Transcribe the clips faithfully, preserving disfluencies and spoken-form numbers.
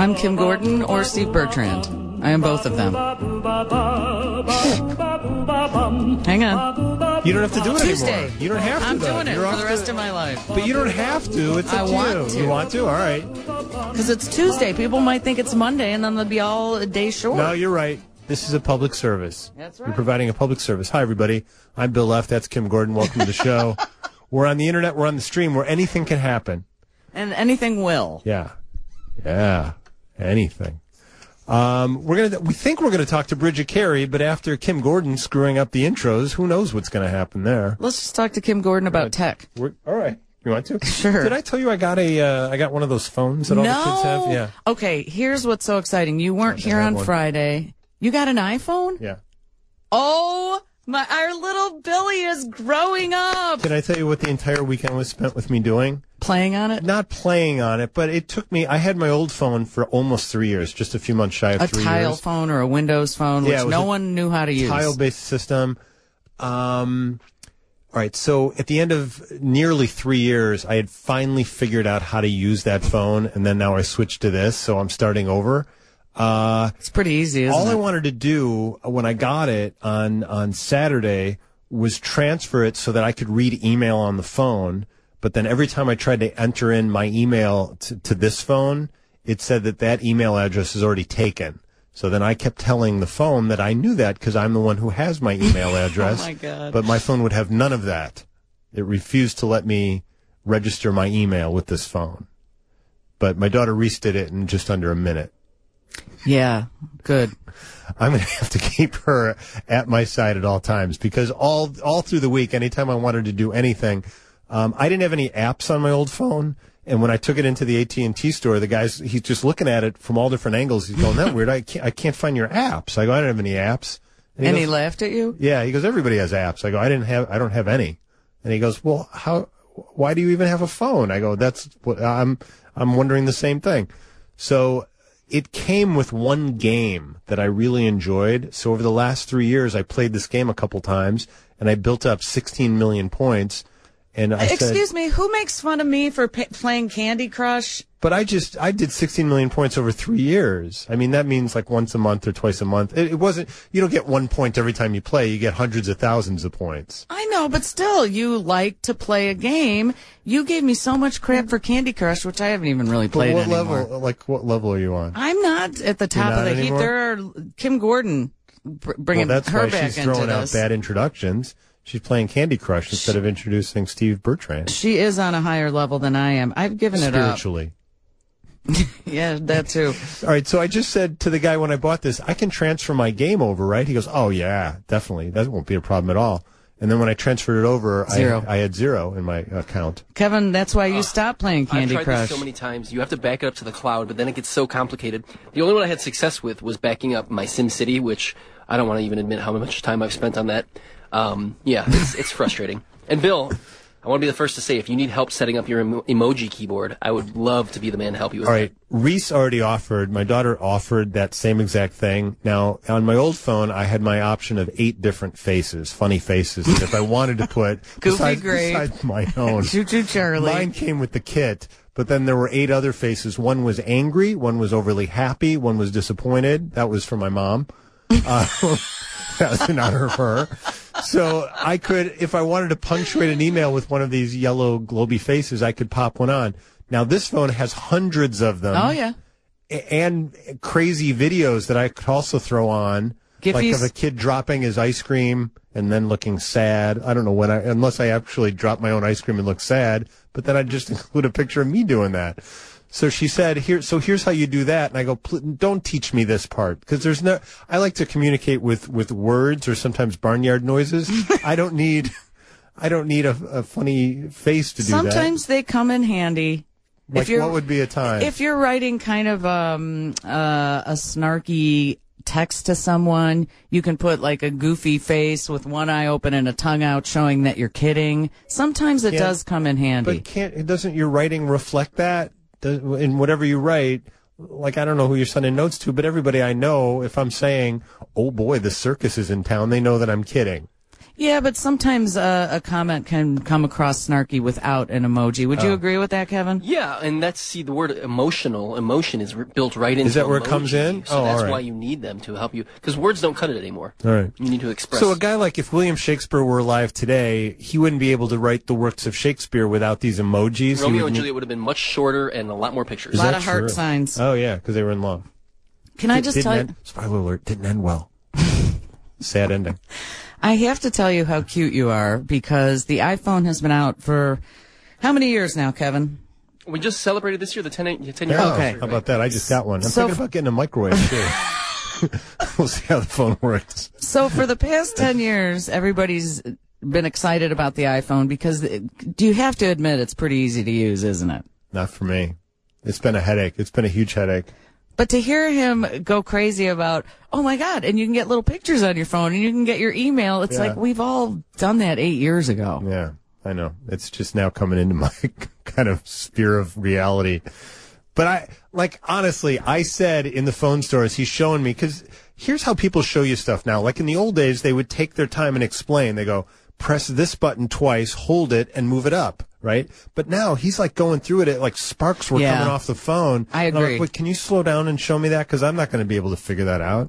I'm Kim Gordon or Steve Bertrand. I am both of them. Hang on. You don't have to do it Tuesday. anymore. You don't have to. I'm though. doing it You're for the off rest to- of my life. But you don't have to. It's up I to want you. to. You want to? All right. Because it's Tuesday. People might think it's Monday, and then they'll be all a day short. No, you're right. This is a public service. That's right. We're providing a public service. Hi, everybody. I'm Bill Leff. That's Kim Gordon. Welcome to the show. We're on the internet. We're on the stream where anything can happen. And anything will. Yeah. Yeah. Anything. Um, we're gonna. We think we're gonna talk to Bridget Carey, but after Kim Gordon screwing up the intros, who knows what's gonna happen there? Let's just talk to Kim Gordon about tech. We're, all right. You want to? Sure. Did I tell you I got a? Uh, I got one of those phones that all no. the kids have. Yeah. Okay. Here's what's so exciting. You weren't I here have on one. Friday. You got an iPhone? Yeah. Oh my! Our little Billy is growing up. Can I tell you what the entire weekend was spent with me doing? Playing on it? Not playing on it, but it took me. I had my old phone for almost three years, just a few months shy of A three tile years. phone or a Windows phone, Yeah, which it was no a one knew how to use. Tile-based system. Um, all right, so at the end of nearly three years, I had finally figured out how to use that phone, and then now I switched to this, so I'm starting over. Uh, It's pretty easy, isn't all it? I wanted to do when I got it on on Saturday was transfer it so that I could read email on the phone. But then every time I tried to enter in my email to, to this phone, it said that that email address is already taken. So then I kept telling the phone that I knew that because I'm the one who has my email address. Oh, my God. But my phone would have none of that. It refused to let me register my email with this phone. But my daughter Reese did it in just under a minute. Yeah, good. I'm going to have to keep her at my side at all times because all all through the week, anytime I wanted to do anything, um, I didn't have any apps on my old phone. And when I took it into the A T and T store, the guy's, he's just looking at it from all different angles. He's going, that weird. I can't, I can't find your apps. I go, I don't have any apps. And, he, he goes, laughed at you? Yeah. He goes, everybody has apps. I go, I didn't have, I don't have any. And he goes, well, how, why do you even have a phone? I go, that's what I'm, I'm wondering the same thing. So it came with one game that I really enjoyed. So over the last three years, I played this game a couple times and I built up sixteen million points. And I Excuse said, me, who makes fun of me for pa- playing Candy Crush? but I just, I did sixteen million points over three years. I mean, that means like once a month or twice a month. It, it wasn't, you don't get one point every time you play. You get hundreds of thousands of points. I know, but still, you like to play a game. You gave me so much crap for Candy Crush, which I haven't even really But played what anymore. level, like what level are you on? I'm not at the top You're of not the heap. anymore? There are Kim Gordon br- bringing Well, that's her why back she's into throwing out this. bad introductions. She's playing Candy Crush instead of introducing Steve Bertrand. She is on a higher level than I am. I've given it up. Spiritually. Yeah, that too. All right, so I just said to the guy when I bought this, I can transfer my game over, right? He goes, oh, yeah, definitely. That won't be a problem at all. And then when I transferred it over, Zero. I, I had zero in my account. Kevin, that's why you stopped playing Candy I've tried Crush. this so many times. You have to back it up to the cloud, but then it gets so complicated. The only one I had success with was backing up my SimCity, which I don't want to even admit how much time I've spent on that. Um, yeah, it's, it's frustrating. And Bill, I want to be the first to say, if you need help setting up your emo- emoji keyboard, I would love to be the man to help you with All right, Reese already offered, my daughter offered that same exact thing. Now, on my old phone, I had my option of eight different faces, funny faces, that if I wanted to put, Goofy besides, Grape. besides my own. Choo Choo Charlie. Mine came with the kit, but then there were eight other faces. One was angry, one was overly happy, one was disappointed. That was for my mom. Uh, that was in honor of her. So I could, if I wanted to punctuate an email with one of these yellow globy faces, I could pop one on. Now this phone has hundreds of them. Oh, yeah. And crazy videos that I could also throw on. Giffies. Like of a kid dropping his ice cream and then looking sad. I don't know when I, unless I actually drop my own ice cream and look sad, but then I'd just include a picture of me doing that. So she said, "Here, so here's how you do that." And I go, "Don't teach me this part because there's no. I like to communicate with with words or sometimes barnyard noises. I don't need, I don't need a, a funny face to do that. Sometimes they come in handy. Like if you're, what would be a time? If you're writing kind of um, uh, a snarky text to someone, you can put like a goofy face with one eye open and a tongue out showing that you're kidding. Sometimes it Yeah, does come in handy. But can't doesn't your writing reflect that? Does, in whatever you write, like I don't know who you're sending notes to, but everybody I know, if I'm saying, "Oh boy, the circus is in town," they know that I'm kidding. Yeah, but sometimes uh, a comment can come across snarky without an emoji. Would you Oh. agree with that, Kevin? Yeah, and that's, see, the word emotional, emotion is re- built right into Is that where it emoji, comes in? So Oh, that's all right. why you need them to help you, because words don't cut it anymore. All right. You need to express. So a guy like, if William Shakespeare were alive today, he wouldn't be able to write the works of Shakespeare without these emojis. He Romeo would and need- Juliet would have been much shorter and a lot more pictures. A lot that of heart true? signs. Oh, yeah, because they were in love. Can I It just didn't tell you? end, spoiler alert, didn't end well. Sad ending. I have to tell you how cute you are because the iPhone has been out for how many years now, Kevin? We just celebrated this year the ten, ten year Oh, Okay. how about that? I just got one. I'm So thinking f- about getting a microwave, too. We'll see how the phone works. So for the past ten years, everybody's been excited about the iPhone because it, do you have to admit it's pretty easy to use, isn't it? Not for me. It's been a headache. It's been a huge headache. But to hear him go crazy about, oh my God, and you can get little pictures on your phone and you can get your email. It's Yeah. like we've all done that eight years ago. Yeah, I know. It's just now coming into my kind of sphere of reality. But I, like, honestly, I said in the phone stores, he's showing me, because here's how people show you stuff now. Like in the old days, they would take their time and explain. They go, press this button twice, hold it, and move it up, right? But now he's like going through it, like sparks were Yeah. coming off the phone. I And I'm agree. like, wait, can you slow down and show me that? Because I'm not going to be able to figure that out.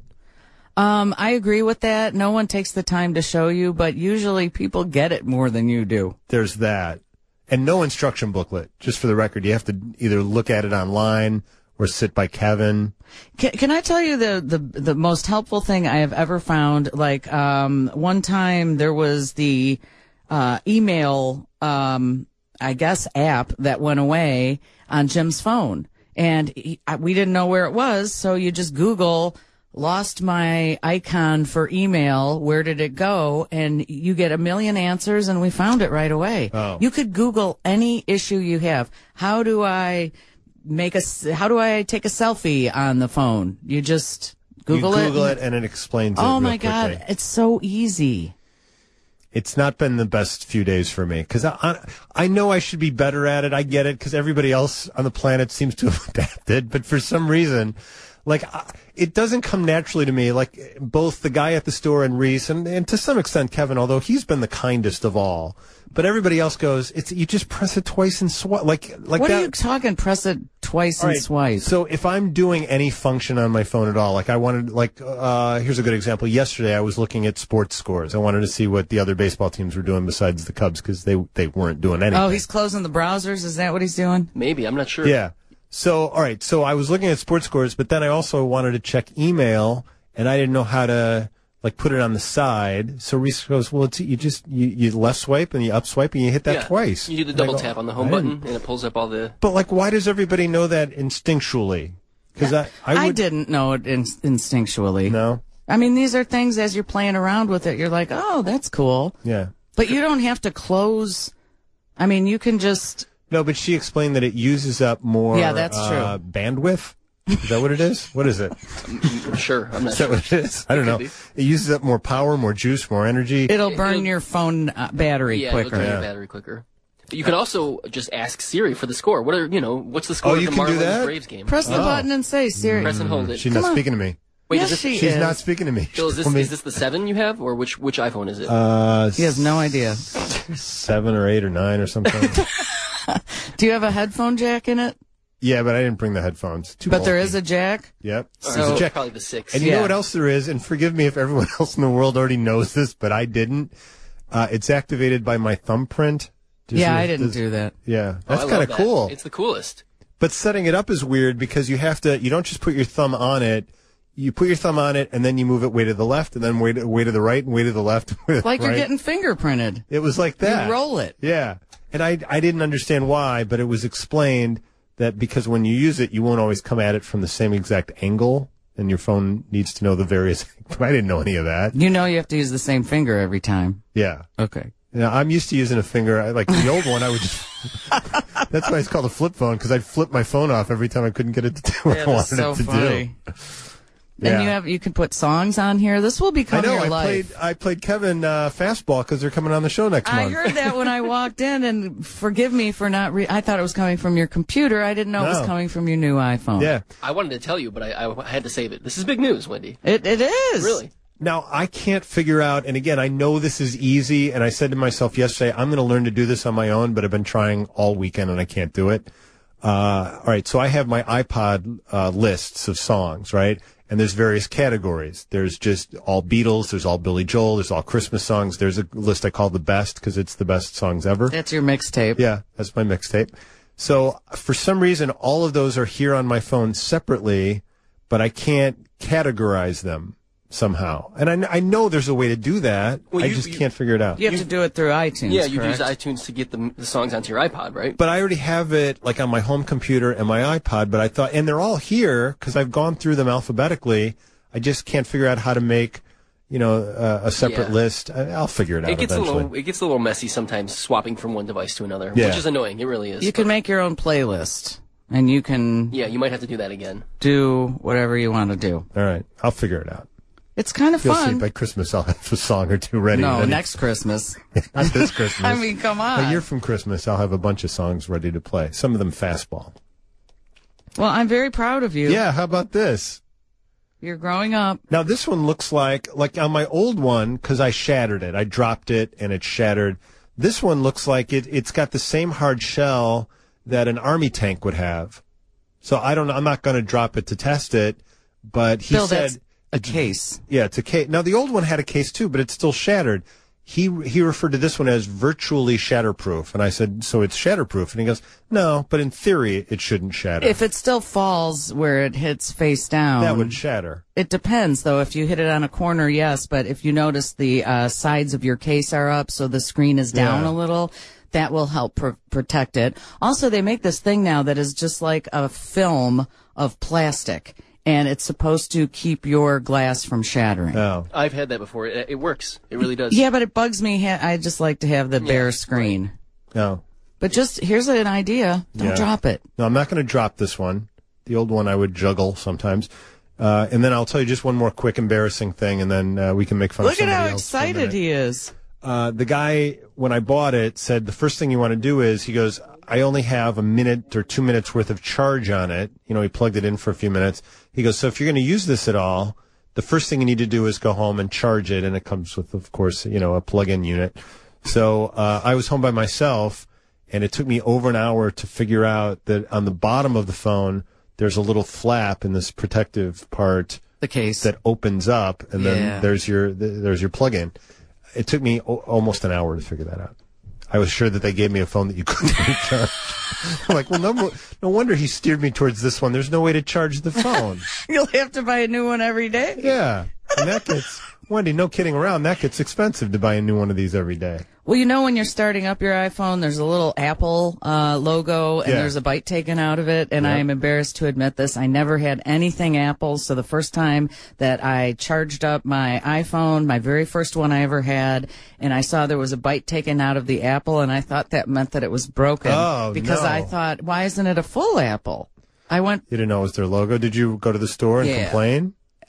Um, I agree with that. No one takes the time to show you, but usually people get it more than you do. There's that. And no instruction booklet, just for the record. You have to either look at it online or sit by Kevin. Can, can I tell you the, the the most helpful thing I have ever found? Like um, one time there was the uh, email, um, I guess, app that went away on Jim's phone, and he, I, we didn't know where it was. So you just Google "lost my icon for email. Where did it go?" And you get a million answers, and we found it right away. Oh. You could Google any issue you have. How do I make a, s- how do I take a selfie on the phone? You just Google you it. Google and- it and it explains it Oh real my quickly. God. It's so easy. It's not been the best few days for me because I, I I know I should be better at it. I get it because everybody else on the planet seems to have adapted, but for some reason, like I, it doesn't come naturally to me. Like both the guy at the store and Reese, and, and to some extent Kevin, although he's been the kindest of all. But everybody else goes, it's you just press it twice and swipe. Like like What that. are you talking? Press it twice All and right, swipe. So if I'm doing any function on my phone at all, like I wanted, like, uh, here's a good example. Yesterday I was looking at sports scores. I wanted to see what the other baseball teams were doing besides the Cubs because they, they weren't doing anything. Oh, he's closing the browsers. Is that what he's doing? Maybe, I'm not sure. Yeah. So, all right. So I was looking at sports scores, but then I also wanted to check email and I didn't know how to, like, put it on the side. So Reese goes, well, it's, you just, you, you left swipe and you up swipe and you hit that Yeah. twice. You do the And I double go, tap on the home I button, didn't- and it pulls up all the. But, like, why does everybody know that instinctually? Because I, I I, would. didn't know it in, instinctually. No. I mean, these are things as you're playing around with it, you're like, oh, that's cool. Yeah. But you don't have to close. I mean, you can just. No, but she explained that it uses up more Yeah, that's uh, bandwidth. Is that what it is? What is it? I'm sure. I'm not Is that sure. what it is? I don't know. could It uses up more power, more juice, more energy. It'll burn it'll- your phone uh, battery Yeah, quicker. it'll drain Yeah. your battery quicker. But you can also just ask Siri for the score. What are you know? What's the score Oh, of you the can do Marlins that? Braves game? Press the Oh. button and say, Siri. Press and hold it. She's Come not on. speaking to me. Wait, yes, is this, she She's is. not speaking to me. Phil, is She this told me- is this the seven you have, or which which iPhone is it? uh, He has no idea. seven or eight or nine or something. Do you have a headphone jack in it? Yeah, but I didn't bring the headphones. Too But there bulky. is a jack. Yep. Or There's is a it jack. probably the six. And you Yeah. know what else there is? And forgive me if everyone else in the world already knows this, but I didn't. Uh, it's activated by my thumbprint. Does Yeah, your- I didn't does- do that. Yeah, Oh, that's I kind love of that. cool. It's the coolest. But setting it up is weird because you have to, you don't just put your thumb on it. You put your thumb on it and then you move it way to the left and then way to, way to the right and way to the left. way to the Like you're right. getting fingerprinted. It was like that. You roll it. Yeah. And I, I didn't understand why, but it was explained that because when you use it, you won't always come at it from the same exact angle and your phone needs to know the various, I didn't know any of that. You know you have to use the same finger every time. Yeah. Okay. Yeah, I'm used to using a finger. I, like the old one, I would just. That's why it's called a flip phone because I'd flip my phone off every time I couldn't get it to do what Yeah, I wanted that's so it to funny. do. And you have you can put songs on here. This will I become know. your I life. played. I played Kevin uh, fastball because they're coming on the show next I month. heard that when I walked in, and forgive me for not. Re- I thought it was coming from your computer. I didn't know it was No. coming from your new iPhone. Yeah. I wanted to tell you, but I, I had to save it. This is big news, Wendy. it it is Really? Now, I can't figure out, and again, I know this is easy, and I said to myself yesterday, I'm going to learn to do this on my own, but I've been trying all weekend and I can't do it. Uh, all right, so I have my iPod uh, lists of songs, right? And there's various categories. There's just all Beatles, there's all Billy Joel, there's all Christmas songs. There's a list I call the best because it's the best songs ever. That's your mixtape. Yeah, that's my mixtape. So for some reason, all of those are here on my phone separately, but I can't categorize them somehow. And I, I know there's a way to do that. Well, I you- just you- can't figure it out. You have to do it through iTunes. Yeah, you use correct? iTunes to get the, the songs onto your iPod, right? But I already have it like on my home computer and my iPod, but I thought, and they're all here because I've gone through them alphabetically. I just can't figure out how to make, you know, uh, a separate Yeah. list. I, I'll figure it out It gets eventually. a little it gets a little messy sometimes swapping from one device to another, Yeah. which is annoying. It really is. You can make your own playlist, and you can Yeah, you might have to do that again. do whatever you want to do. All right, I'll figure it out. It's kind of You'll see fun. by Christmas I'll have a song or two ready. No, ready. next Christmas. Not this Christmas. I mean, come on. A year from Christmas, I'll have a bunch of songs ready to play. Some of them fastball. Well, I'm very proud of you. Yeah, how about this? You're growing up. Now, this one looks like, like on my old one, because I shattered it. I dropped it and it shattered. This one looks like it, it's got the same hard shell that an army tank would have. So I don't know. I'm not going to drop it to test it, but he Bill, said, that's a case. yeah, it's a case. Now, the old one had a case too, but it's still shattered. He he referred to this one as virtually shatterproof. And I said, so it's shatterproof? And he goes, no, but in theory, it shouldn't shatter. If it still falls where it hits face down, that would shatter. it depends, though. If you hit it on a corner, yes. But if you notice the uh, sides of your case are up, so the screen is down Yeah. a little, that will help pr- protect it. Also, they make this thing now that is just like a film of plastic, and it's supposed to keep your glass from shattering. Oh. I've had that before. It, it works. It really does. Yeah, but it bugs me. Ha- I just like to have the bare screen. No. But just here's an idea. Don't Yeah. drop it. No, I'm not going to drop this one. The old one I would juggle sometimes. Uh, and then I'll tell you just one more quick embarrassing thing, and then uh, we can make fun Look of at somebody how else for a excited minute. he is. Uh, the guy, when I bought it, said the first thing you want to do is, he goes, I only have a minute or two minutes worth of charge on it. You know, he plugged it in for a few minutes. He goes, so if you're going to use this at all, the first thing you need to do is go home and charge it. And it comes with, of course, you know, a plug-in unit. So uh, I was home by myself, and it took me over an hour to figure out that on the bottom of the phone, there's a little flap in this protective part The case. that opens up, and Yeah. then there's your th- there's your plug-in. It took me o- almost an hour to figure that out. I was sure that they gave me a phone that you couldn't recharge. I'm like, well, no, mo- no wonder he steered me towards this one. There's no way to charge the phone. You'll have to buy a new one every day. Yeah, and that gets Wendy. No kidding around. That gets expensive to buy a new one of these every day. Well, you know, when you're starting up your iPhone, there's a little Apple uh, logo, and Yeah. there's a bite taken out of it. And Yep. I am embarrassed to admit this. I never had anything Apple. So the first time that I charged up my iPhone, my very first one I ever had, and I saw there was a bite taken out of the Apple, and I thought that meant that it was broken. Oh, because no. I thought, why isn't it a full Apple? I went, You didn't know it was their logo. Did you go to the store and Yeah. complain?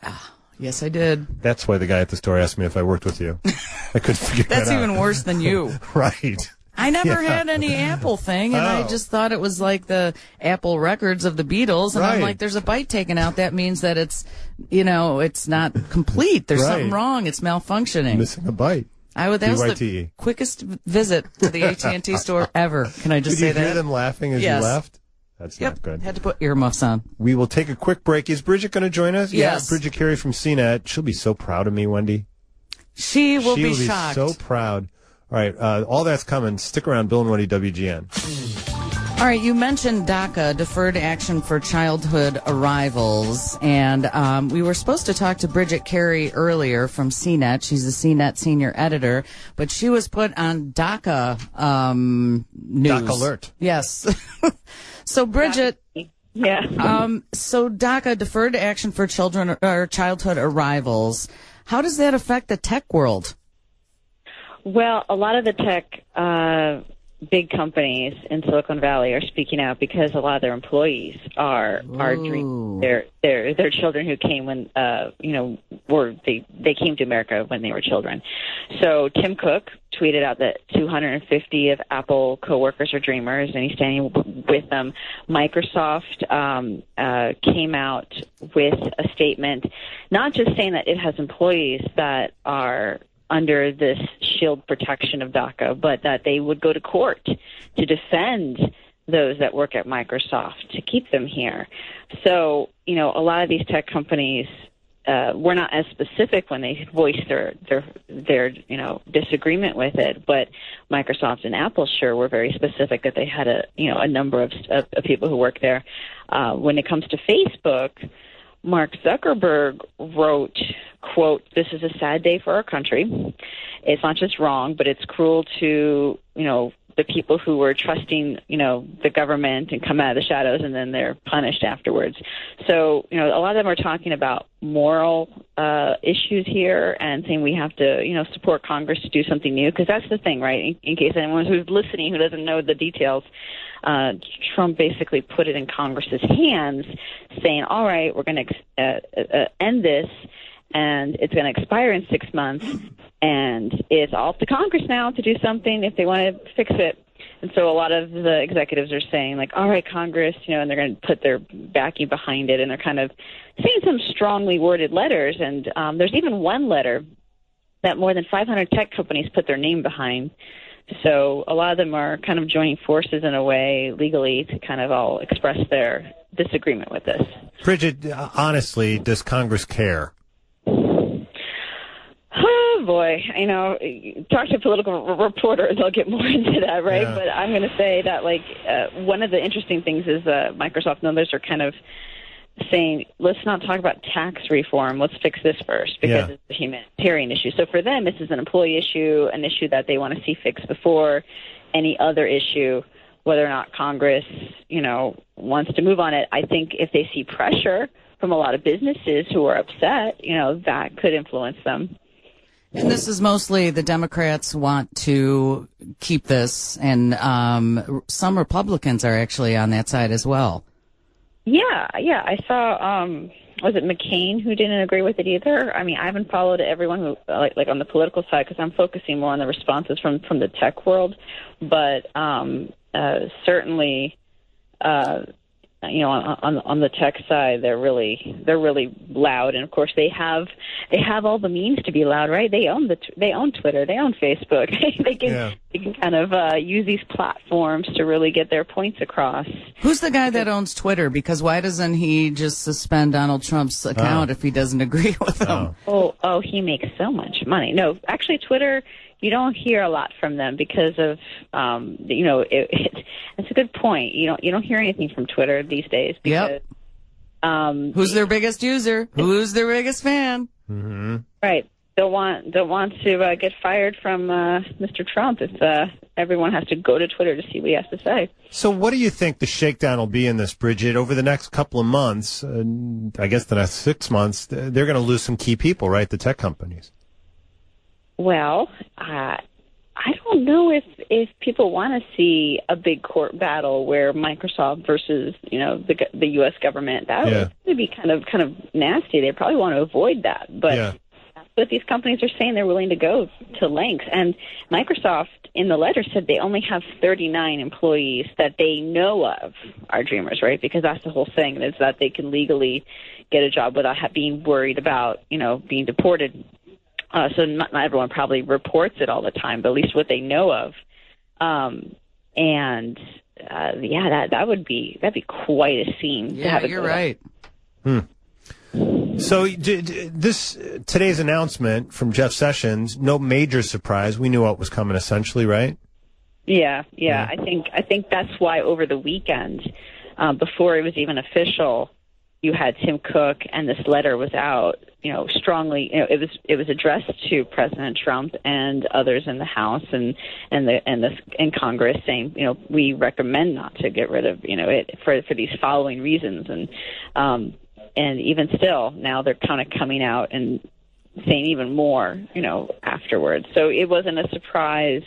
yes, I did. That's why the guy at the store asked me if I worked with you. I couldn't figure That's that out. even worse than you. Right. I never Yeah. had any Apple thing, and I Oh. just thought it was like the Apple records of the Beatles. And I'm Right. like, there's a bite taken out. That means that it's, you know, it's not complete. There's Right. something wrong. It's malfunctioning. Missing a bite. I would. That was B Y the T E. quickest visit to the A T and T store ever. Can I just Did you say hear that? them laughing as Yes. you left? That's Yep. not good. Had to put earmuffs on. We will take a quick break. Is Bridget going to join us? Yes. Yeah, Bridget Carey from C net. She'll be so proud of me, Wendy. She will she be will be shocked. so proud. All right, uh, all that's coming. Stick around. Bill and Wendy, W G N. All right, you mentioned DACA, Deferred Action for Childhood Arrivals, and um, we were supposed to talk to Bridget Carey earlier from C net. She's a C net senior editor, but she was put on DACA um, news. DACA alert. Yes. So, Bridget, Yeah. um, so DACA, Deferred Action for Children or Childhood Arrivals, how does that affect the tech world? Well, a lot of the tech uh, big companies in Silicon Valley are speaking out because a lot of their employees are are Ooh. dreaming their their their children who came when uh, you know were they they came to America when they were children. So Tim Cook tweeted out that two hundred fifty of Apple coworkers are Dreamers, and he's standing with them. Microsoft um, uh, came out with a statement, not just saying that it has employees that are under this shield protection of DACA, but that they would go to court to defend those that work at Microsoft to keep them here. So, you know, a lot of these tech companies uh, were not as specific when they voiced their, their, their, you know, disagreement with it, but Microsoft and Apple sure were very specific that they had a, you know, a number of, of, of people who work there. Uh, when it comes to Facebook, Mark Zuckerberg wrote, quote, "This is a sad day for our country. It's not just wrong, but it's cruel to, you know, the people who were trusting, you know, the government and come out of the shadows, and then they're punished afterwards." So, you know, a lot of them are talking about moral uh, issues here and saying we have to, you know, support Congress to do something new, because that's the thing, right? In, in case anyone who's listening who doesn't know the details, uh, Trump basically put it in Congress's hands, saying, all right, we're going to uh, uh, end this, and it's going to expire in six months. And it's all up to Congress now to do something if they want to fix it. And so a lot of the executives are saying, like, all right, Congress, you know, and they're going to put their backing behind it. And they're kind of saying some strongly worded letters. And um, there's even one letter that more than five hundred tech companies put their name behind. So a lot of them are kind of joining forces in a way legally to kind of all express their disagreement with this. Bridget, honestly, does Congress care? Oh, boy. You know, talk to a political reporter, they'll get more into that, right? Yeah. But I'm going to say that, like, uh, one of the interesting things is uh, Microsoft and others are kind of saying, let's not talk about tax reform. Let's fix this first, because Yeah. it's a humanitarian issue. So for them, this is an employee issue, an issue that they want to see fixed before any other issue, whether or not Congress, you know, wants to move on it. I think if they see pressure from a lot of businesses who are upset, you know, that could influence them. And this is mostly the Democrats want to keep this, and um, some Republicans are actually on that side as well. Yeah, yeah. I saw, um, was it McCain who didn't agree with it either? I mean, I haven't followed everyone who, like, like on the political side, because I'm focusing more on the responses from, from the tech world. But um, uh, certainly, uh, you know, on, on on the tech side, they're really they're really loud, and of course they have they have all the means to be loud, right? They own the they own Twitter, they own Facebook, they can Yeah. they can kind of uh, use these platforms to really get their points across. Who's the guy that owns Twitter? Because why doesn't he just suspend Donald Trump's account Oh. if he doesn't agree with him? Oh. Oh, oh, he makes so much money. No, actually, Twitter, you don't hear a lot from them because of, um, you know, it, it, it's a good point. You don't you don't hear anything from Twitter these days because, Yep. um, Who's their biggest user? Who's their biggest fan? Mm-hmm. right? Don't want don't want to uh, get fired from uh, Mister Trump if uh, everyone has to go to Twitter to see what he has to say. So what do you think the shakedown will be in this, Bridget? Over the next couple of months, uh, I guess the next six months, they're going to lose some key people, right? The tech companies. Well, uh, I don't know if if people want to see a big court battle where Microsoft versus, you know, the the U S government. That Yeah. would be kind of kind of nasty. They probably want to avoid that, but. Yeah. But these companies are saying they're willing to go to lengths. And Microsoft, in the letter, said they only have thirty-nine employees that they know of are Dreamers, right? Because that's the whole thing, is that they can legally get a job without ha- being worried about, you know, being deported. Uh, so not, not everyone probably reports it all the time, but at least what they know of. Um, and, uh, yeah, that that would be that'd be quite a scene. to Yeah, have it you're go down. right. Hmm. So d- d- this today's announcement from Jeff Sessions, no major surprise. We knew what was coming, essentially, right? Yeah, yeah. I think I think that's why over the weekend, uh, before it was even official, you had Tim Cook, and this letter was out. You know, strongly. You know, it was it was addressed to President Trump and others in the House and and the and the in Congress, saying, you know, we recommend not to get rid of, you know, it for for these following reasons. And um, and even still, now they're kind of coming out and saying even more, you know, afterwards. So it wasn't a surprise,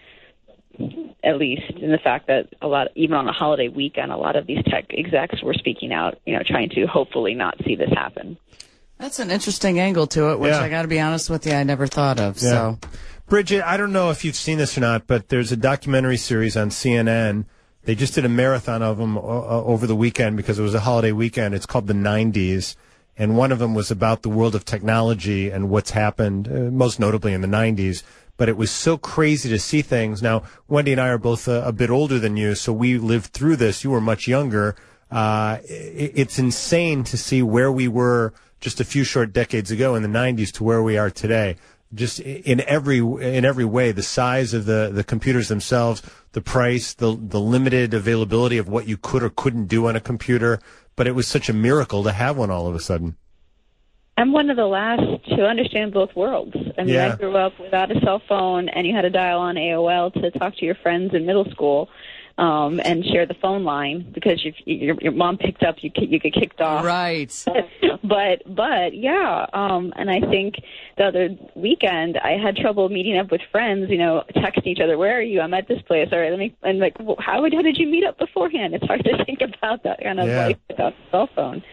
at least in the fact that a lot, even on a holiday weekend, a lot of these tech execs were speaking out, you know, trying to hopefully not see this happen. That's an interesting angle to it, which Yeah. I got to be honest with you, I never thought of. Yeah. So, Bridget, I don't know if you've seen this or not, but there's a documentary series on C N N. They just did a marathon of them uh, over the weekend because it was a holiday weekend. It's called The nineties, and one of them was about the world of technology and what's happened, uh, most notably in the nineties. But it was so crazy to see things. Now, Wendy and I are both a, a bit older than you, so we lived through this. You were much younger. Uh, it, it's insane to see where we were just a few short decades ago in the nineties to where we are today. Just in every in every way, the size of the, the computers themselves, the price, the the limited availability of what you could or couldn't do on a computer. But it was such a miracle to have one all of a sudden. I'm one of the last to understand both worlds. I mean, Yeah. I grew up without a cell phone, and you had to dial on A O L to talk to your friends in middle school um, and share the phone line because if your, your mom picked up, you you get kicked off. right. But but yeah, um, and I think the other weekend I had trouble meeting up with friends. You know, texting each other, "Where are you? I'm at this place." All right, let me. And like, well, how how did you meet up beforehand? It's hard to think about that kind of Yeah. life without a cell phone.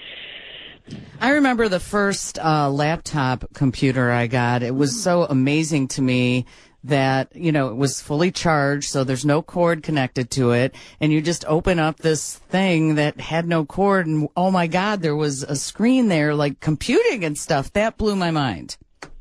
I remember the first uh, laptop computer I got. It was so amazing to me that, you know, it was fully charged, so there's no cord connected to it. And you just open up this thing that had no cord, and oh my God, there was a screen there, like computing and stuff. That blew my mind.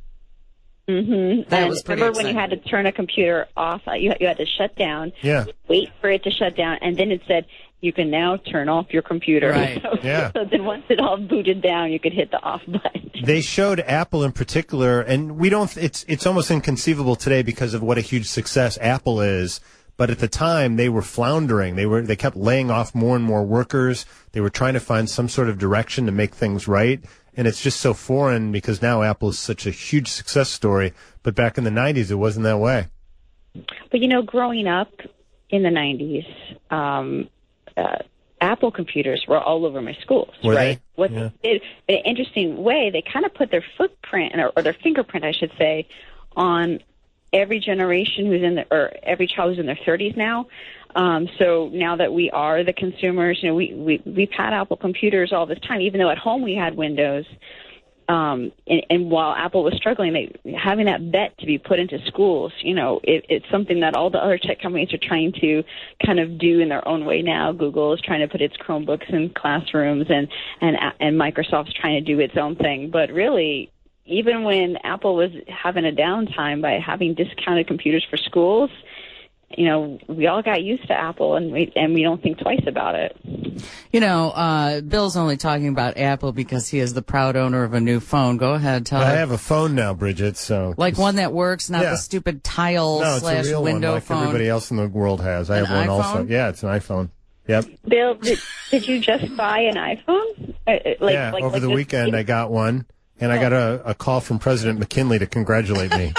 Mm-hmm. That and was pretty remember when you exciting. had to turn a computer off, uh, you, you had to shut down, Yeah. wait for it to shut down, and then it said, you can now turn off your computer. Right. So, Yeah. so then once it all booted down, you could hit the off button. They showed Apple in particular, and we don't. It's it's almost inconceivable today because of what a huge success Apple is. But at the time, they were floundering. They were they kept laying off more and more workers. They were trying to find some sort of direction to make things right. And it's just so foreign because now Apple is such a huge success story. But back in the nineties, it wasn't that way. But, you know, growing up in the nineties, um, uh, Apple computers were all over my schools, Were they? right? What Yeah. they did, in an interesting way, they kind of put their footprint, or, or their fingerprint, I should say, on every generation who's in the, or every child who's in their thirties now. Um, so now that we are the consumers, you know, we, we, we've had Apple computers all this time, even though at home we had Windows. Um, and, and while Apple was struggling, they, having that bet to be put into schools, you know, it, it's something that all the other tech companies are trying to kind of do in their own way now. Google is trying to put its Chromebooks in classrooms, and, and, and Microsoft's trying to do its own thing. But really, even when Apple was having a downtime by having discounted computers for schools, you know, we all got used to Apple, and we and we don't think twice about it. You know, uh, Bill's only talking about Apple because he is the proud owner of a new phone. Go ahead, tell I her. have a phone now, Bridget. So Like one that works, not Yeah. the stupid tile no, it's slash a real window one, like phone. everybody else in the world has. I An have one also. iPhone? Yeah, it's an iPhone. Yep. Bill, did, did you just buy an iPhone? Uh, uh, Like, yeah. like, Over like the this- weekend, I got one, and I got a, a call from President McKinley to congratulate me.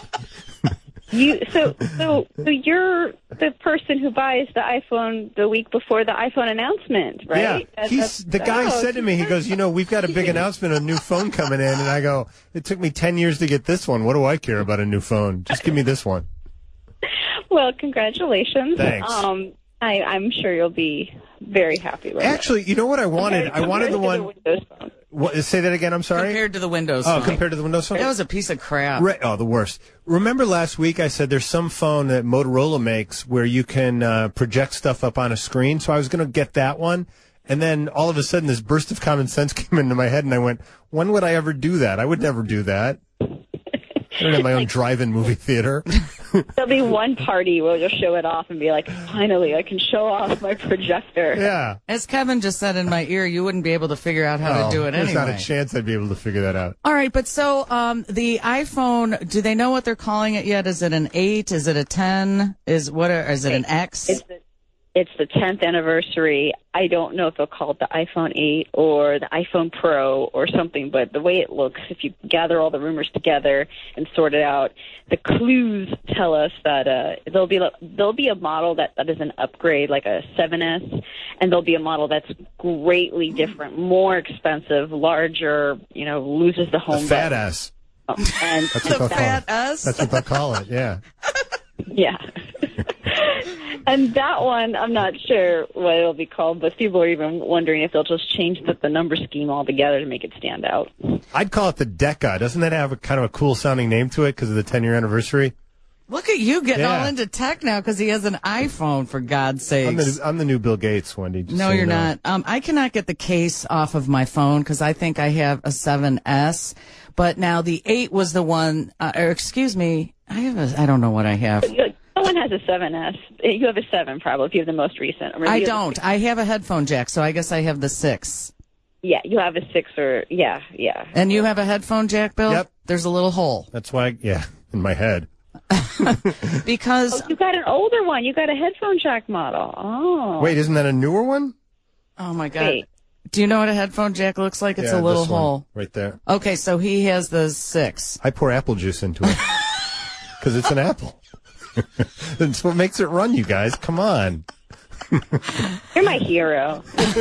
You so so so you're the person who buys the iPhone the week before the iPhone announcement, right? Yeah, That- he's, the that's- guy oh, said to me, he goes, you know, we've got a big announcement, a new phone coming in. And I go, it took me ten years to get this one. What do I care about a new phone? Just give me this one. Well, congratulations. Thanks. Um, I, I'm sure you'll be very happy with Actually, you know what I wanted? it. I wanted the Compared to one. Windows Phone. What, say that again, I'm sorry? Compared to the Windows oh, phone. compared to the Windows Phone? That was a piece of crap. Right. Oh, the worst. Remember last week I said there's some phone that Motorola makes where you can uh, project stuff up on a screen. So I was going to get that one. And then all of a sudden this burst of common sense came into my head and I went, when would I ever do that? I would never do that. I don't have my own drive-in movie theater. There'll be one party where you'll show it off and be like, finally, I can show off my projector. Yeah. As Kevin just said in my ear, you wouldn't be able to figure out how Oh, to do it there's anyway. not a chance I'd be able to figure that out. All right, but so um, the iPhone, do they know what they're calling it yet? Is it an eight? Is it a ten? Is what? Are, is it an X? It's the, it's the tenth anniversary. I don't know if they'll call it the iPhone eight or the iPhone Pro or something, but the way it looks, if you gather all the rumors together and sort it out, the clues tell us that uh, there'll be there'll be a model that, that is an upgrade, like a seven S, and there'll be a model that's greatly different, more expensive, larger, you know, loses the home The fat button. ass. And That's what The they'll fat call it. us? That's what they'll call it, yeah. yeah. And that one, I'm not sure what it'll be called, but people are even wondering if they'll just change the, the number scheme altogether to make it stand out. I'd call it the Deca. Doesn't that have a kind of a cool sounding name to it because of the ten year anniversary? Look at you getting Yeah. all into tech now because he has an iPhone, for God's sakes. I'm the, I'm the new Bill Gates, Wendy. just No, so you you're know. not. Um, I cannot get the case off of my phone because I think I have a seven S. But now the eight was the one, uh, or excuse me, I have a, I don't know what I have. No one has a seven S. You have a seven, probably, if you have the most recent. Or maybe I you have a don't. six. I have a headphone jack, so I guess I have the six. Yeah, you have a six or, yeah, yeah. And you have a headphone jack, Bill? Yep. There's a little hole. That's why, yeah, in my head. Because, Oh, you got an older one. You got a headphone jack model. Oh. Wait, isn't that a newer one? oh my God. Wait. Do you know what a headphone jack looks like? It's Yeah, a little this one, hole. right there. Okay, so he has the six. I pour apple juice into it because it's an apple. That's what makes it run, you guys. Come on. You're my hero.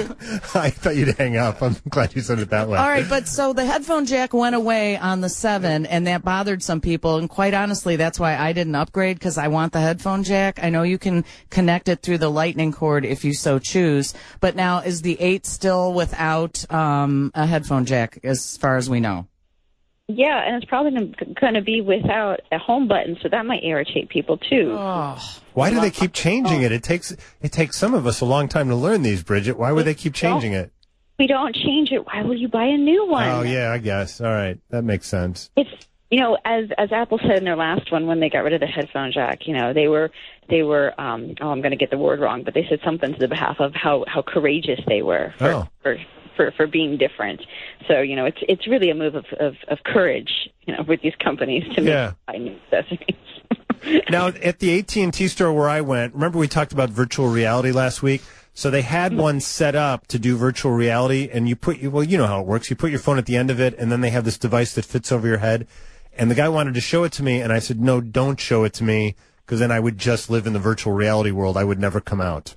I thought you'd hang up. I'm glad you said it that way. All right, but so the headphone jack went away on the seven, and that bothered some people. And quite honestly, that's why I didn't upgrade, because I want the headphone jack. I know you can connect it through the lightning cord if you so choose. But now, is the eight still without um, a headphone jack, as far as we know? Yeah, and it's probably going to be without a home button, so that might irritate people, too. Oh, Why do they keep changing it? It takes it takes some of us a long time to learn these, Bridget. Why would they keep changing it? We don't change it. Why will you buy a new one? Oh, yeah, I guess. All right. That makes sense. It's, you know, as as Apple said in their last one when they got rid of the headphone jack, you know, they were they were um oh I'm going to get the word wrong, but they said something to the behalf of how how courageous they were for Oh. for, for for being different. So, you know, it's it's really a move of of, of courage, you know, with these companies to make Yeah. buy new accessories. Now, at the A T and T store where I went, remember we talked about virtual reality last week? So they had one set up to do virtual reality, and you put, well, you know how it works. You put your phone at the end of it, and then they have this device that fits over your head. And the guy wanted to show it to me, and I said, no, don't show it to me, because then I would just live in the virtual reality world. I would never come out.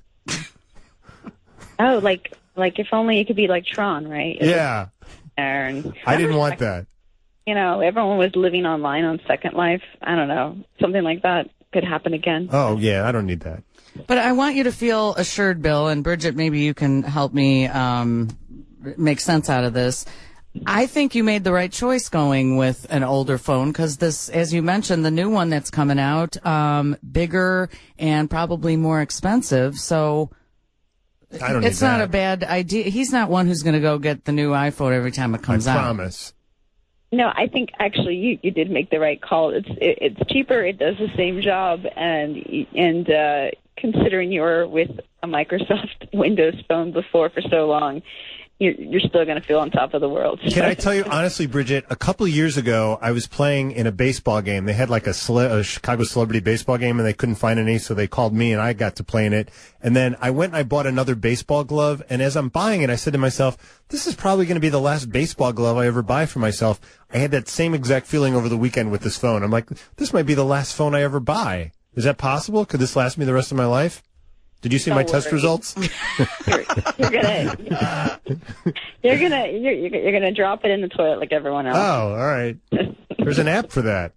Oh, like like if only it could be like Tron, right? It was Yeah. there and I didn't want that. You know, everyone was living online on Second Life. I don't know, something like that could happen again. Oh, yeah, I don't need that. but I want you to feel assured, Bill, and Bridget, maybe you can help me um, make sense out of this. I think you made the right choice going with an older phone because this, as you mentioned, the new one that's coming out, um, bigger and probably more expensive. So I don't need it's not that. a bad idea. He's not one who's going to go get the new iPhone every time it I comes out. promise. No, I think actually you, you did make the right call. It's it, it's cheaper. It does the same job, and and uh, considering you were with a Microsoft Windows phone before for so long, you're, you're still going to feel on top of the world. Can I tell you honestly, Bridget? A couple of years ago, I was playing in a baseball game. They had like a, cele- a Chicago celebrity baseball game, and they couldn't find any, so they called me, and I got to play in it. And then I went and I bought another baseball glove. And as I'm buying it, I said to myself, "This is probably going to be the last baseball glove I ever buy for myself." I had that same exact feeling over the weekend with this phone. I'm like, "This might be the last phone I ever buy." Is that possible? Could this last me the rest of my life? Did you see my Don't test worry. results? you're, you're gonna you're gonna you're, you're gonna drop it in the toilet like everyone else. Oh, all right. There's an app for that.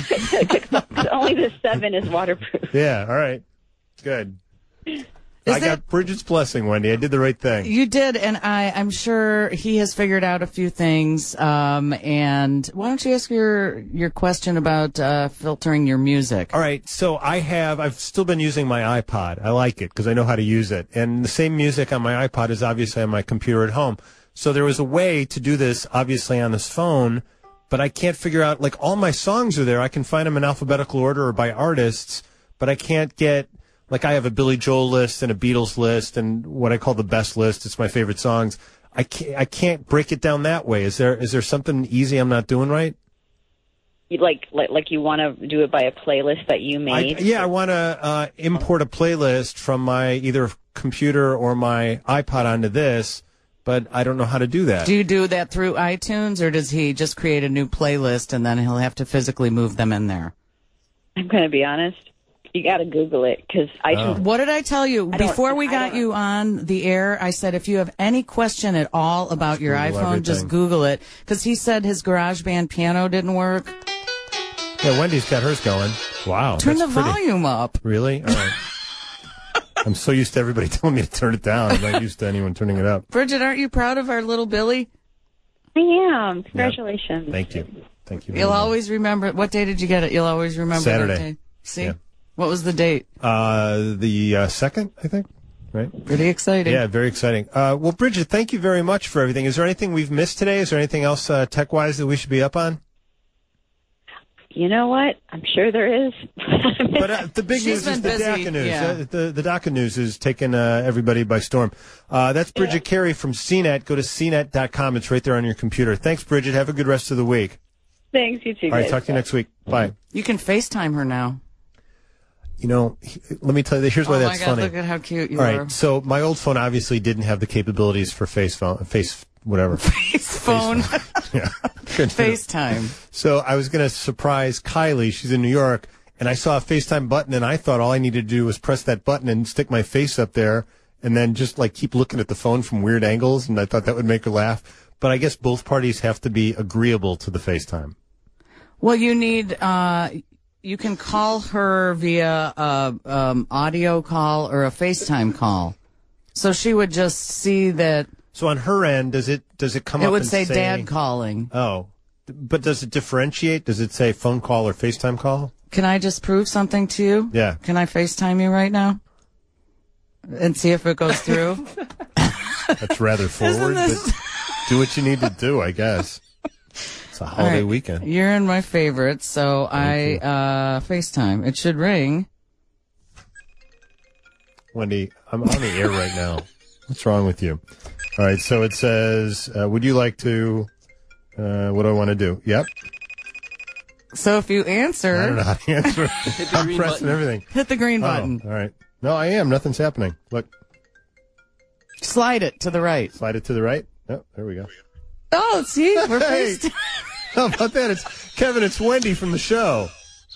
Only the seven is waterproof. Yeah, all right. Good. I that- got Bridget's blessing, Wendy. I did the right thing. You did, and I, I'm sure he has figured out a few things. Um, and why don't you ask your your question about uh, filtering your music? All right, so I have, I've still been using my iPod. I like it because I know how to use it. And the same music on my iPod is obviously on my computer at home. So there was a way to do this, obviously, on this phone, but I can't figure out, like, all my songs are there. I can find them in alphabetical order or by artists, but I can't get, like, I have a Billy Joel list and a Beatles list and what I call the best list. It's my favorite songs. I can't, I can't break it down that way. Is there, is there something easy I'm not doing right? You like like like you want to do it by a playlist that you I, made. yeah, I want to uh, import a playlist from my either computer or my iPod onto this, but I don't know how to do that. Do you do that through iTunes, or does he just create a new playlist and then he'll have to physically move them in there? I'm going to be honest. You got to Google it because I Oh. can. What did I tell you I don't- before we I got don't- you on the air? I said if you have any question at all about your Google iPhone, just everything. Google it, because he said his GarageBand piano didn't work. Yeah, Wendy's got hers going. Wow. Turn that's the pretty. volume up. Really? All right. I'm so used to everybody telling me to turn it down. I'm not used to anyone turning it up. Bridget, aren't you proud of our little Billy? I am. Congratulations. Yeah. Thank you. Thank you. You'll much. always remember. What day did you get it? You'll always remember Saturday. that day. See? Yeah. What was the date? Uh, the uh, second, I think. Right? Pretty exciting. Yeah, very exciting. Uh, well, Bridget, thank you very much for everything. Is there anything we've missed today? Is there anything else uh, tech-wise that we should be up on? You know what? I'm sure there is. But uh, the big She's news is been the busy, DACA news. yeah. Uh, the the DACA news is taking uh, everybody by storm. Uh, that's Bridget Yeah. Carey from C net. Go to C net dot com. It's right there on your computer. Thanks, Bridget. Have a good rest of the week. Thanks, you too. All right, guys. talk to you next week. Bye. You can FaceTime her now. You know, he- let me tell you, here's why oh that's my God, funny. look at how cute you All are. right, so my old phone obviously didn't have the capabilities for face phone, face whatever. Face phone. Yeah. Couldn't do it. FaceTime. So I was going to surprise Kylie. She's in New York, and I saw a FaceTime button, and I thought all I needed to do was press that button and stick my face up there, and then just like keep looking at the phone from weird angles, and I thought that would make her laugh. But I guess both parties have to be agreeable to the FaceTime. Well, you need, uh, you can call her via a um, audio call or a FaceTime call. So she would just see that So on her end, does it does it come it up would and say dad calling. Oh, but does it differentiate? Does it say phone call or FaceTime call? Can I just prove something to you? Yeah. Can I FaceTime you right now? And see if it goes through? That's rather forward, this- but do what you need to do, I guess. It's a holiday All right. weekend. You're in my favorites, so I uh FaceTime. It should ring. Wendy, I'm on the air right now. What's wrong with you? All right, so it says, uh, would you like to, uh, what do I want to do? Yep. So if you I don't answer, know how to answer. the I'm green pressing button. everything. hit the green Oh, button. all right. No, I am. Nothing's happening. Look, Slide it to the right. slide it to the right. Oh, there we go. Oh, see? We're Hey. FaceTime. How about that? It's Kevin, it's Wendy from the show.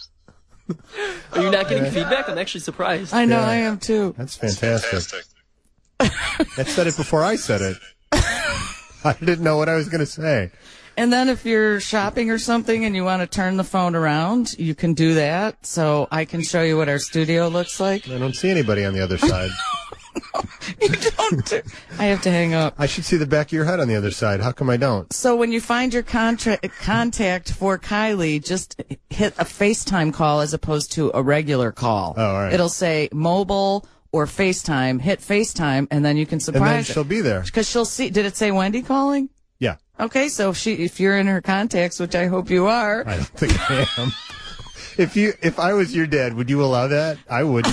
Are you not getting feedback? I'm actually surprised. I know, Yeah. I am too. That's fantastic. That said it before I said it. I didn't know what I was going to say. And then if you're shopping or something and you want to turn the phone around, you can do that. So I can show you what our studio looks like. I don't see anybody on the other side. You don't do- I have to hang up. I should see the back of your head on the other side. How come I don't? So when you find your contra- contact for Kylie, just hit a FaceTime call as opposed to a regular call. Oh, all right. It'll say mobile or FaceTime. Hit FaceTime, and then you can And then surprise she'll be there. because she'll see. Did it say Wendy calling? Yeah. Okay, so if she, if you're in her contacts, which I hope you are, I don't think I am. If you, if I was your dad, would you allow that? I wouldn't.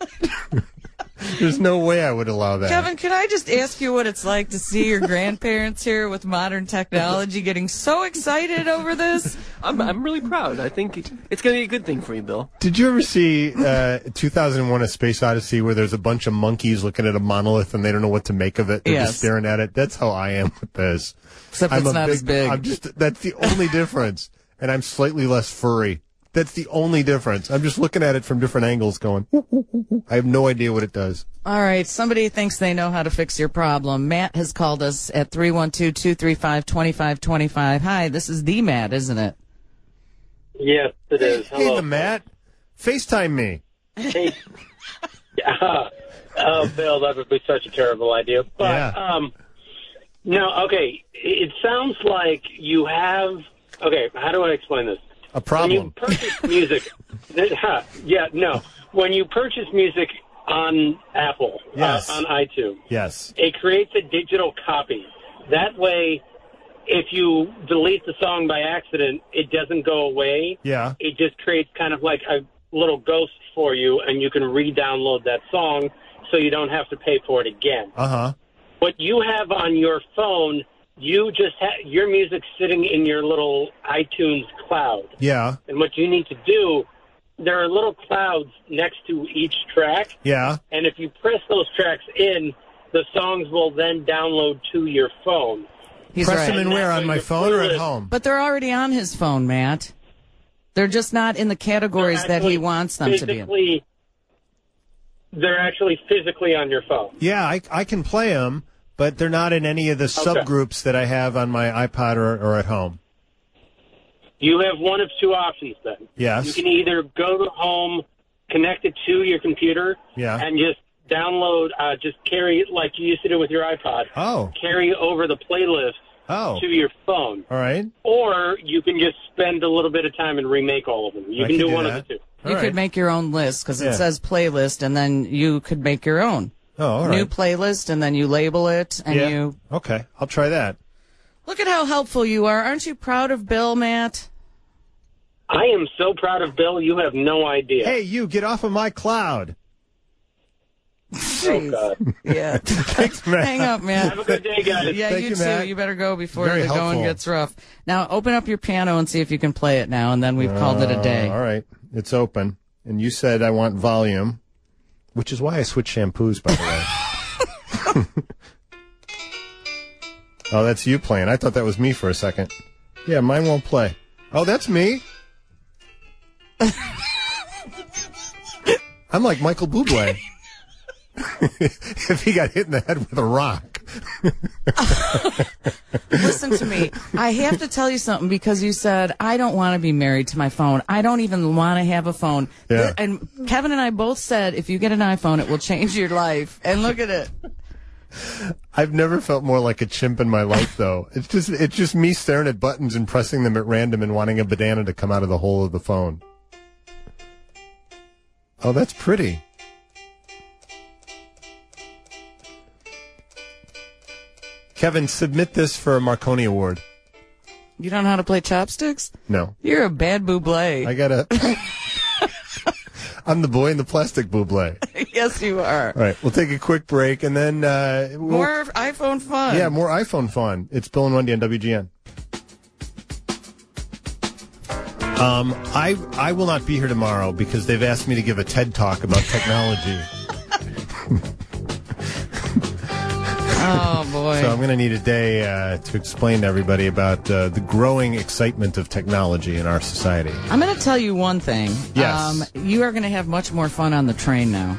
There's no way I would allow that. Kevin, can I just ask you what it's like to see your grandparents here with modern technology getting so excited over this? I'm, I'm really proud. I think it's going to be a good thing for you, Bill. Did you ever see uh, two thousand one: A Space Odyssey, where there's a bunch of monkeys looking at a monolith and they don't know what to make of it? They're Yes. just staring at it. That's how I am with this. Except I'm it's a not big, as big. I'm just. That's the only difference, and I'm slightly less furry. That's the only difference. I'm just looking at it from different angles, going. "Ooh, ooh, ooh, ooh." I have no idea what it does. All right, somebody thinks they know how to fix your problem. Matt has called us at three one two, two three five, two five two five. Hi, this is the Matt, isn't it? Yes, it Hey, is. hey, Hello. the Matt, FaceTime me. Hey. Yeah. Oh, Bill, that would be such a terrible idea. But, Yeah. um, no, okay. It sounds like you have. Okay, how do I explain this? A When you problem. purchase music, huh, yeah, no. When you purchase music on Apple, Yes. uh, on iTunes, Yes. it creates a digital copy. That way, if you delete the song by accident, it doesn't go away. Yeah. It just creates kind of like a little ghost for you, and you can re-download that song so you don't have to pay for it again. Uh huh. What you have on your phone, you just have your music sitting in your little iTunes cloud. Yeah. And what you need to do, there are little clouds next to each track, Yeah. and if you press those tracks in, the songs will then download to your phone. He's Press right. them in where? On my phone or at home? But they're already on his phone, Matt. They're just not in the categories that he Actually wants them to be in. physically- They're actually physically on your phone. Yeah, I, I can play them, but they're not in any of the subgroups that I have on my iPod or, or at home. You have one of two options then. Yes. You can either go to home, connect it to your computer, Yeah. and just download, uh, just carry, like you used to do with your iPod. Oh. Carry over the playlist Oh. to your phone. All right. Or you can just spend a little bit of time and remake all of them. You I can can do, do one that. of the two. You All could right. make your own list because Yeah. it says playlist, and then you could make your own. Oh, all right. New playlist, and then you label it, and yeah. you... Okay, I'll try that. Look at how helpful you are. Aren't you proud of Bill, Matt? I am so proud of Bill, you have no idea. Hey, you, get off of my cloud. Oh, God. Yeah. Thanks, Matt. Hang up, man. Have a good day, guys. Yeah, Thank you, you, too. Matt. You better go before Very the helpful. going gets rough. Now, open up your piano and see if you can play it now, and then we've called it a day. Uh, all right, it's open. And you said I want volume, which is why I switched shampoos, by the way. Oh, that's you playing. I thought that was me for a second. Yeah, mine won't play. Oh, that's me. I'm like Michael Bublé. If he got hit in the head with a rock. Listen to me. I have to tell you something because you said, I don't want to be married to my phone. I don't even want to have a phone. Yeah. And Kevin and I both said, if you get an iPhone, it will change your life. And look at it. I've never felt more like a chimp in my life, though. It's just it's just me staring at buttons and pressing them at random and wanting a banana to come out of the hole of the phone. Oh, that's pretty. Kevin, submit this for a Marconi Award. You don't know how to play chopsticks? No. You're a bad buble. I gotta... I'm the boy in the plastic buble. Yes, you are. All right, we'll take a quick break, and then... Uh, we'll, More iPhone fun. Yeah, more iPhone fun. It's Bill and Wendy on W G N. Um, I I will not be here tomorrow because they've asked me to give a TED Talk about technology. Oh, boy. So I'm going to need a day uh, to explain to everybody about uh, the growing excitement of technology in our society. I'm going to tell you one thing. Yes. Um, you are going to have much more fun on the train now.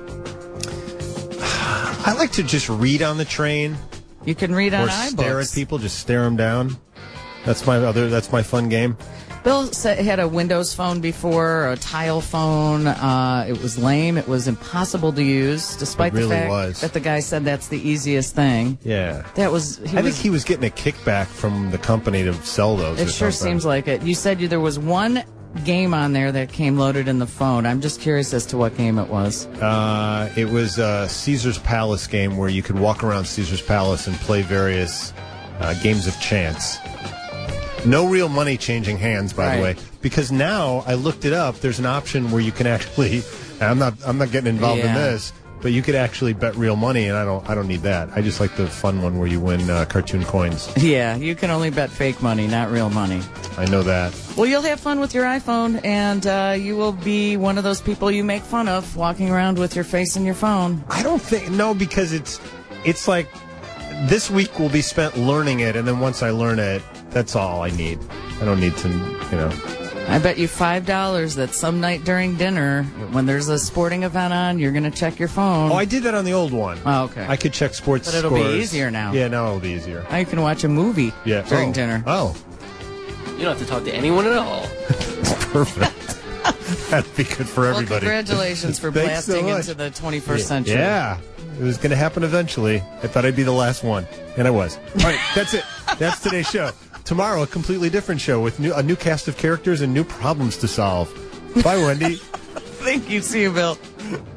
I like to just read on the train You can read on or stare at iBooks. people, just stare them down. That's my other. That's my fun game. Bill sa- had a Windows phone before, a tile phone. Uh, it was lame. It was impossible to use, despite It really the fact was. that the guy said that's the easiest thing. Yeah. That was. He I was think he was getting a kickback from the company to sell those. it or sure something. seems like it. You said you, there was one game on there that came loaded in the phone. I'm just curious as to what game it was. Uh, it was a Caesar's Palace game where you could walk around Caesar's Palace and play various uh, games of chance. No real money changing hands, by Right. the way, because now I looked it up. There's an option where you can actually. I'm not. I'm not getting involved in Yeah. this, but you could actually bet real money, and I don't. I don't need that. I just like the fun one where you win uh, cartoon coins. Yeah, you can only bet fake money, not real money. I know that. Well, you'll have fun with your iPhone, and uh, you will be one of those people you make fun of walking around with your face in your phone. I don't think no, because it's it's like this week will be spent learning it, and then once I learn it, that's all I need. I don't need to, you know. I bet you five dollars that some night during dinner, when there's a sporting event on, you're going to check your phone. Oh, I did that on the old one. Oh, okay. I could check sports But it'll be scores. easier now. Yeah, now it'll be easier. Now you can watch a movie Yeah. during Oh. dinner. Oh, You don't have to talk to anyone at all. perfect. That'd be good for Well, everybody. congratulations for Thanks so blasting much. into the twenty-first century. Yeah. It was going to happen eventually. I thought I'd be the last one, and I was. All right, that's it. That's today's show. Tomorrow, a completely different show with new, a new cast of characters and new problems to solve. Bye, Wendy. Thank you. See you, Bill.